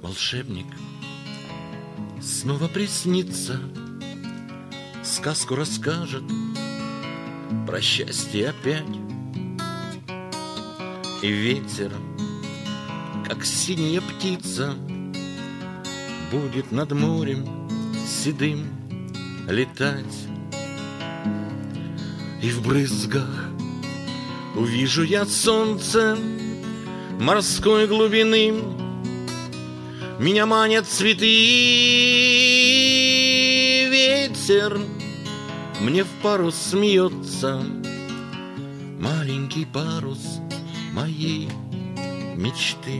волшебник снова приснится, сказку расскажет про счастье опять. И ветер, как синяя птица, будет над морем седым летать. И в брызгах увижу я солнце морской глубины. Меня манят цветы, ветер мне в парус смеется, маленький парус моей мечты.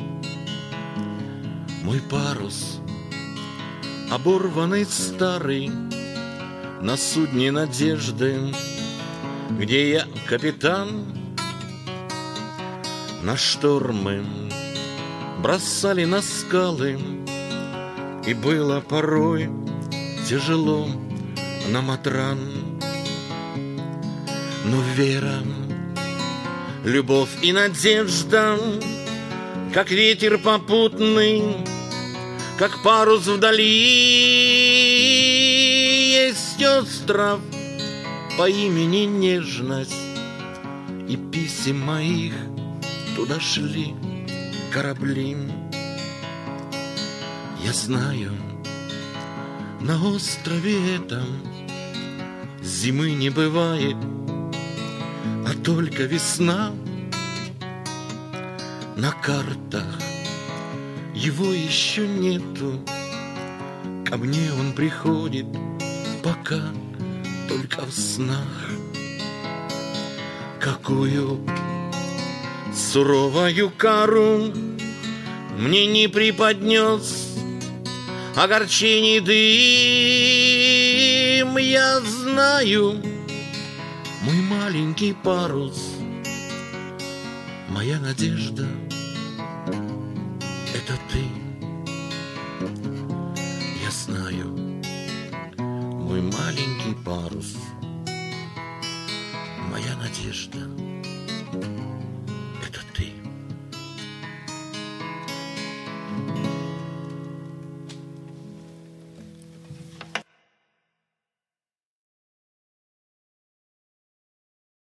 Мой парус оборванный старый на судне надежды, где я капитан. На штормы бросали на скалы, и было порой тяжело на матран. Но вера, любовь и надежда, как ветер попутный, как парус вдали. Есть остров по имени Нежность, и писем моих туда шли корабли. Я знаю, на острове этом зимы не бывает, а только весна. На картах его еще нету, ко мне он приходит пока только в снах. Какую суровую кару мне не преподнес огорчений дым. Я знаю, мой маленький парус, моя надежда — это ты. Я знаю, мой маленький парус, моя надежда